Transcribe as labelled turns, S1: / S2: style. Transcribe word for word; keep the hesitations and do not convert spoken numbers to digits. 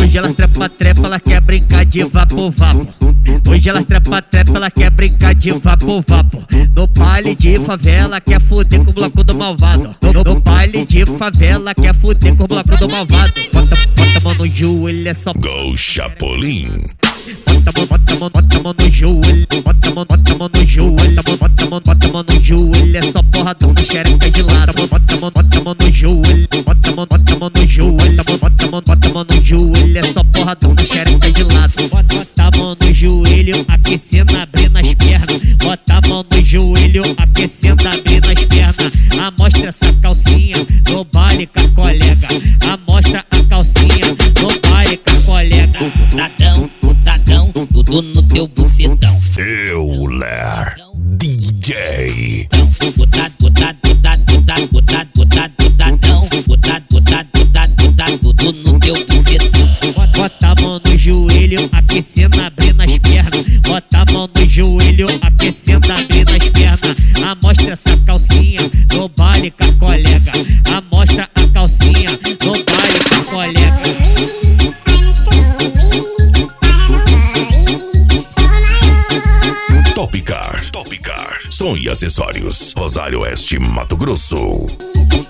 S1: Hoje ela trepa, trepa, ela quer brincar de vapo, vapo. Hoje ela trepa, trepa, ela quer brincar de vapo, vapo. No baile de favela quer fuder com o bloco do malvado. No, no baile de favela quer fuder com o bloco do malvado. Bota, bota a mão no joelho, é só
S2: Go Chapolin.
S1: Bota a mão, bota a mão, bota a mão no joelho. Bota a mão, bota a mão no joelho. Bota a mão, bota a mão no joelho. É só porradão na xereca de lado. Bota a mão, bota a mão no joelho. Bota a mão, bota a mão no joelho. Bota a mão, bota a mão no joelho. É só porradão na xereca de lado. Bota a mão no joelho, aquecendo, abrindo as pernas. Bota a mão no joelho, aquecendo, abrindo as pernas. Amostra essa calcinha no baile com a colega. Amostra a calcinha no baile com a colega.
S3: Putadão, putadão, tudo no teu bucetão.
S2: Euler D J.
S3: Putado, putado, putado, putado, putado, putado, putadão. Putado, putado, putado, putado, tudo no teu bucetão.
S1: Bota a mão no joelho, aquecendo, abrindo as pernas. Bota a mão no joelho, aquecendo, abrindo as pernas. Amostra essa calcinha no baile com a colega. Amostra a calcinha no baile com a colega.
S2: Topcar, Topcar, som e acessórios, Rosário Oeste, Mato Grosso.